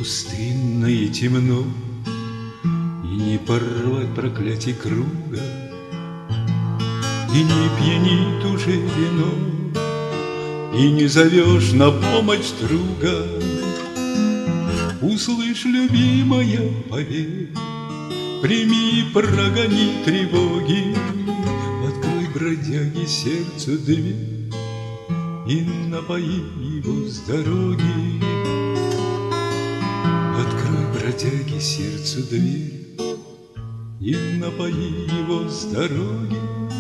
пустынно и темно, и не порвать проклятий круга, и не пьянит уже вино, и не зовешь на помощь друга. Услышь, любимая, поверь, прими, прогони тревоги, открой бродяге сердцу дверь и напои его с дороги. Открой бродяге сердцу дверь и напои его с дороги.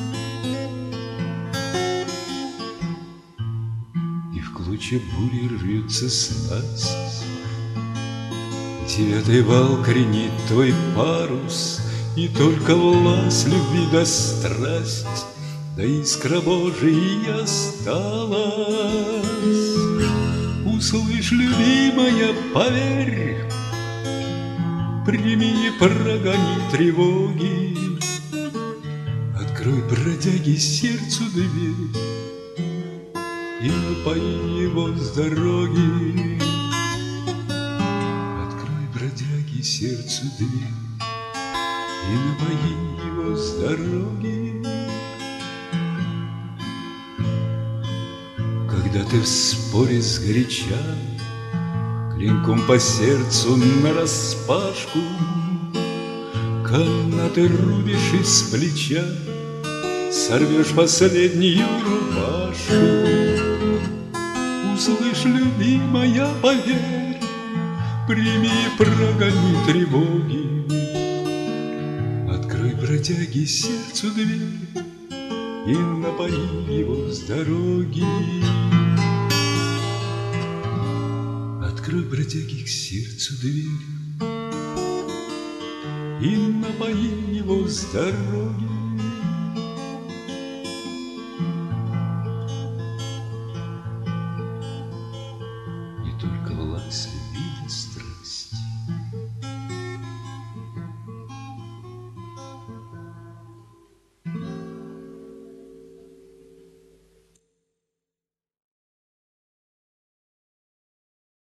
И в клочья бури рвется снасть, девятый вал кренит твой парус, и только власть любви да страсть, да искра Божия осталась. Услышь, любимая, поверь, прими, прогони тревоги, открой бродяге сердцу дверь и напои его с дороги. Открой бродяге сердцу дверь и напои его с дороги. Когда ты в споре сгоряча клинком по сердцу нараспашку канаты рубишь из плеча, сорвешь последнюю рубашку. Услышь, любимая, поверь, прими, прогони тревоги, открой бродяге сердцу дверь и напои его с дороги. Открой бродяге к сердцу дверь и напои его с дороги.